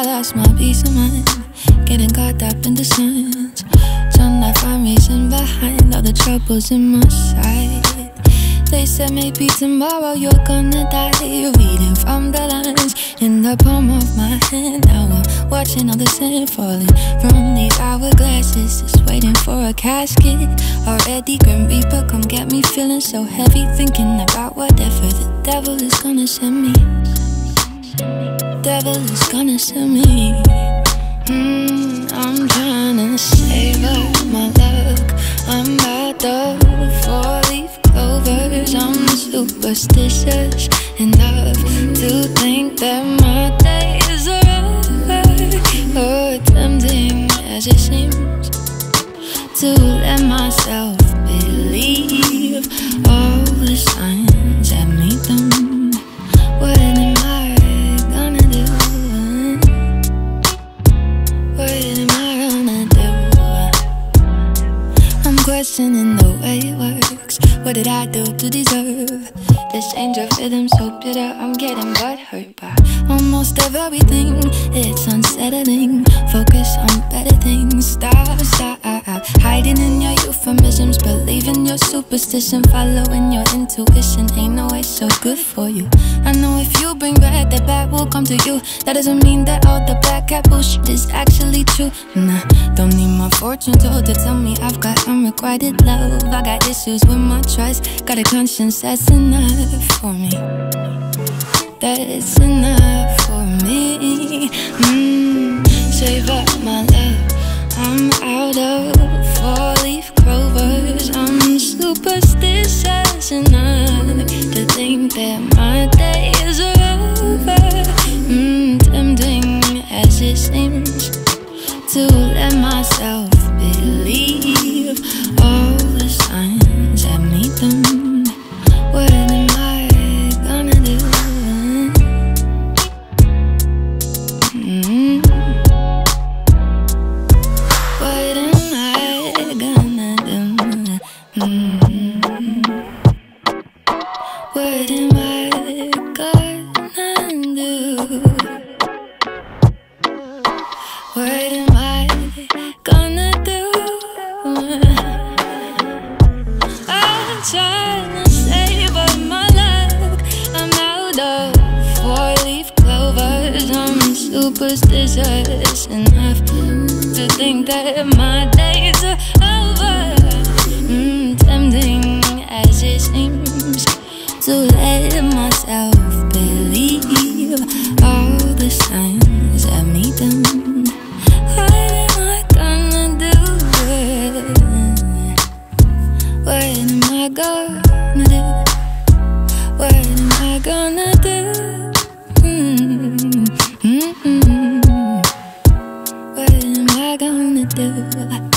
lost my peace of mind, getting caught up in the signs. Trying to find reason behind all the troubles in my sight. They said maybe tomorrow you're gonna die. Reading from the lines in the palm of my hand. Now I'm watching all the sand falling from these hourglasses, just waiting for a casket. Already Grim Reaper, come get me, feeling so heavy, thinking about whatever the devil is gonna send me. Devil is gonna send me. I'm trying to save up my luck. I'm about to four-leaf clovers. I'm superstitious enough to think that my days are over. Oh, tempting as it seems to let myself believe all the signs that meet them. What am I gonna do? What am I gonna do? I'm questioning the way it works. What did I do to deserve this change of rhythm so bitter? I'm getting butthurt by almost everything. It's unsettling. Focus on better things. Stop hiding in your euphemisms, believing your superstition, following your intuition. Ain't no way so good for you. I know if you bring bad, the bad will come to you. That doesn't mean that all the black cat bullshit is actually true. Nah, don't need my fortune told to tell me I've got unrequited love. I got issues with my trust, got a conscience that's enough for me. That's enough for me. Save up my love. I'm out of four-leaf clovers. I'm superstitious enough to think that my days are over. Tempting as it seems to let myself believe all the signs that meet them. What am I gonna do? What am I gonna do? What am I gonna do? What am I gonna do? I'm trying to save up my luck. I'm out of four-leaf clovers. I'm superstitious enough to think that my days are over. Tempting as it seems to let myself believe all the signs that meet them. What am I gonna do? What am I gonna do? What am I gonna do? What am I gonna do?